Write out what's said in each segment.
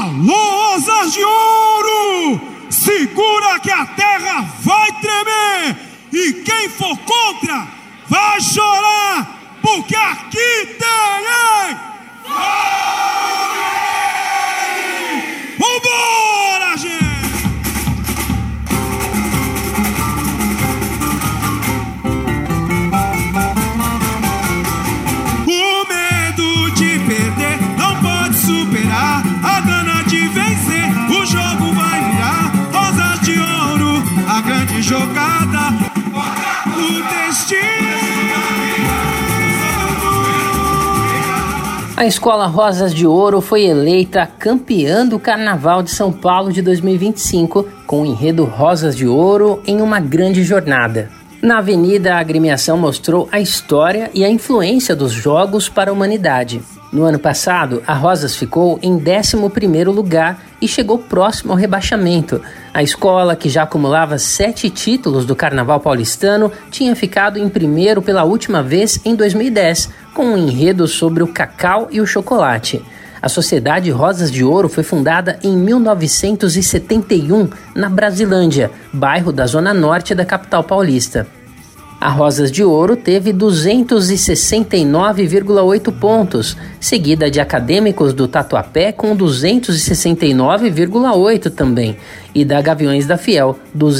Alô, Rosas de Ouro! Segura que a terra vai tremer! E quem for contra vai chorar! Porque aqui tem! Vambora, gente! O medo de perder não pode superar a gana de vencer. O jogo vai virar. Rosas de Ouro, a grande jogada. O destino. A Escola Rosas de Ouro foi eleita campeã do Carnaval de São Paulo de 2025 com o enredo Rosas de Ouro em uma grande jornada. Na avenida, a agremiação mostrou a história e a influência dos jogos para a humanidade. No ano passado, a Rosas ficou em 11º lugar e chegou próximo ao rebaixamento. A escola, que já acumulava 7 títulos do Carnaval paulistano, tinha ficado em primeiro pela última vez em 2010, com um enredo sobre o cacau e o chocolate. A Sociedade Rosas de Ouro foi fundada em 1971, na Brasilândia, bairro da zona norte da capital paulista. A Rosas de Ouro teve 269,8 pontos, seguida de Acadêmicos do Tatuapé com 269,8 também, e da Gaviões da Fiel,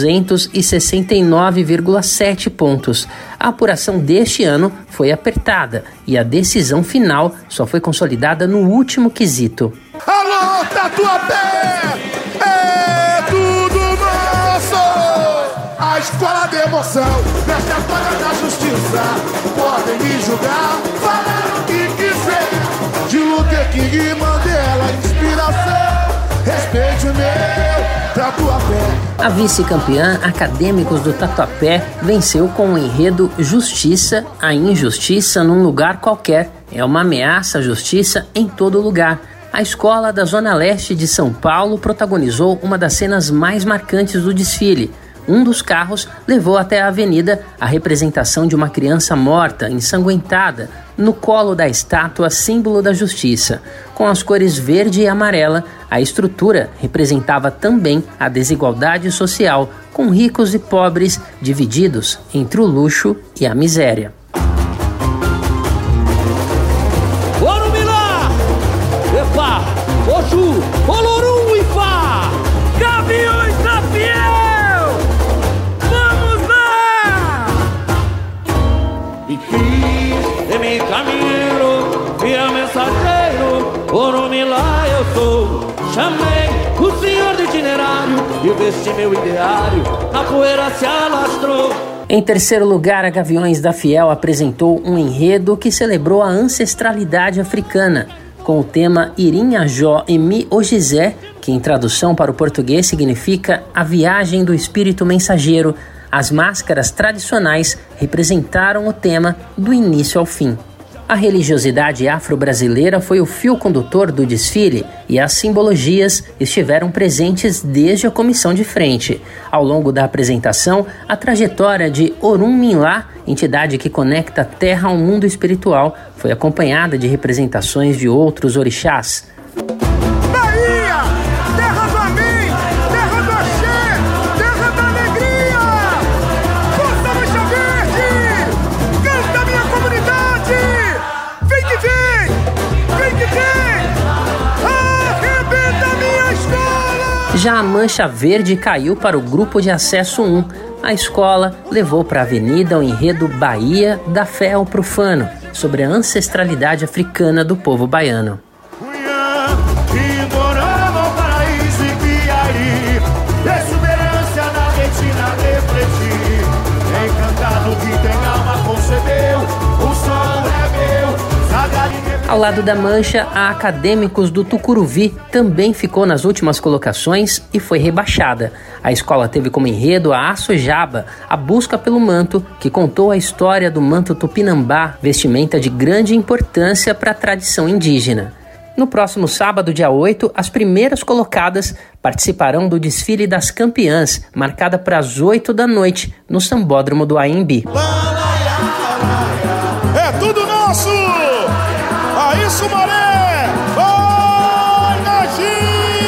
269,7 pontos. A apuração deste ano foi apertada e a decisão final só foi consolidada no último quesito. Alô, Tatuapé! É tudo nosso! A escola de emoção, veste a toga da justiça. Podem me julgar, falar o que quiser. De Luther King e Mandela, inspiração. Respeite o meu Tatuapé. A vice-campeã Acadêmicos do Tatuapé venceu com o enredo Justiça, a injustiça num lugar qualquer. É uma ameaça à justiça em todo lugar. A escola da Zona Leste de São Paulo protagonizou uma das cenas mais marcantes do desfile. Um dos carros levou até a avenida a representação de uma criança morta, ensanguentada, no colo da estátua símbolo da justiça. Com as cores verde e amarela, a estrutura representava também a desigualdade social, com ricos e pobres divididos entre o luxo e a miséria. Orumilá! Epa! Oxu! Olorum e Fá! Gaviões da Fiel! Vamos lá! E fiz de meu caminho, via mensageiro, Orumilá eu sou. Chamei o senhor do itinerário e vesti meu ideário, a poeira se alastrou. Em terceiro lugar, a Gaviões da Fiel apresentou um enredo que celebrou a ancestralidade africana, com o tema Irinhajó Emi Ogizé, que em tradução para o português significa a viagem do espírito mensageiro. As máscaras tradicionais representaram o tema do início ao fim. A religiosidade afro-brasileira foi o fio condutor do desfile e as simbologias estiveram presentes desde a comissão de frente. Ao longo da apresentação, a trajetória de Orunmila, entidade que conecta a terra ao mundo espiritual, foi acompanhada de representações de outros orixás. Bahia! Terra do Amém! Terra do Axé! Terra da alegria! Força Mancha Verde! Canta minha comunidade! Vem que vem! Vem que vem! Arrebenta minha escola! Já a Mancha Verde caiu para o grupo de acesso 1. A escola levou para a avenida o enredo Bahia da Fé ao Profano, sobre a ancestralidade africana do povo baiano. Ao lado da Mancha, a Acadêmicos do Tucuruvi também ficou nas últimas colocações e foi rebaixada. A escola teve como enredo a Açojaba, a busca pelo manto, que contou a história do manto tupinambá, vestimenta de grande importância para a tradição indígena. No próximo sábado, dia 8, as primeiras colocadas participarão do desfile das campeãs, marcada para as 8 da noite, no Sambódromo do Anhembi. É tudo nosso! Aí, Sumaré! Vai, Nagim!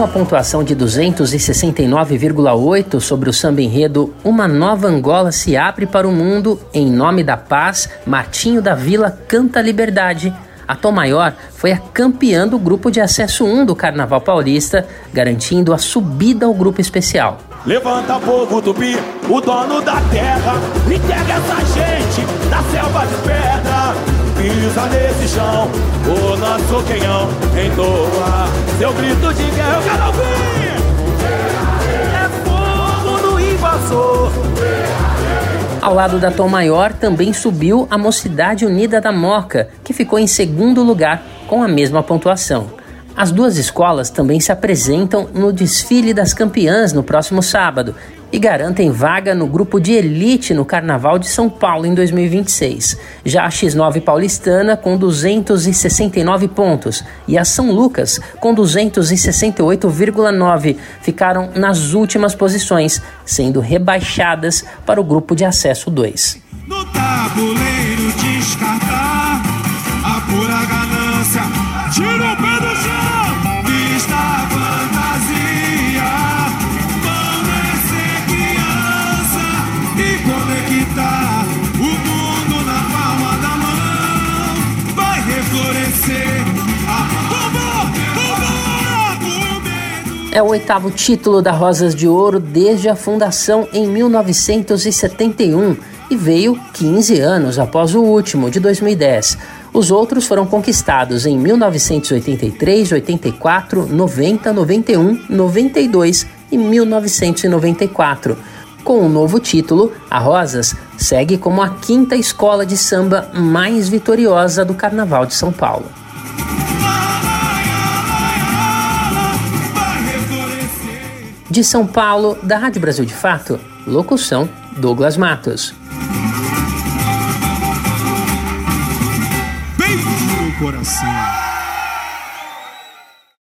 uma pontuação de 269,8 sobre o samba enredo Uma Nova Angola se abre para o mundo, em nome da paz, Martinho da Vila canta liberdade. A Tom Maior foi a campeã do grupo de acesso 1 do Carnaval Paulista, garantindo a subida ao grupo especial. Levanta povo Tupi, o dono da terra, integra essa gente na selva de pedra. Pisa nesse chão, o nosso quenhão entoa seu grito de guerra. Eu quero ouvir! É fogo no invasor. Ao lado da Tom Maior também subiu a Mocidade Unida da Moca, que ficou em segundo lugar com a mesma pontuação. As duas escolas também se apresentam no desfile das campeãs no próximo sábado e garantem vaga no grupo de elite no Carnaval de São Paulo em 2026. Já a X9 paulistana com 269 pontos e a São Lucas com 268,9 ficaram nas últimas posições, sendo rebaixadas para o grupo de acesso 2. No tabuleiro descartar a pura ganância, tira o pé do chão, vista a fantasia, vamos ser criança e conectar o mundo na palma da mão, vai reflorescer É o 8º título da Rosas de Ouro desde a fundação em 1971 e veio 15 anos após o último, de 2010. Os outros foram conquistados em 1983, 84, 90, 91, 92 e 1994. Com o novo título, a Rosas segue como a 5ª escola de samba mais vitoriosa do Carnaval de São Paulo. De São Paulo, da Rádio Brasil de Fato, locução Douglas Matos. Bem no coração.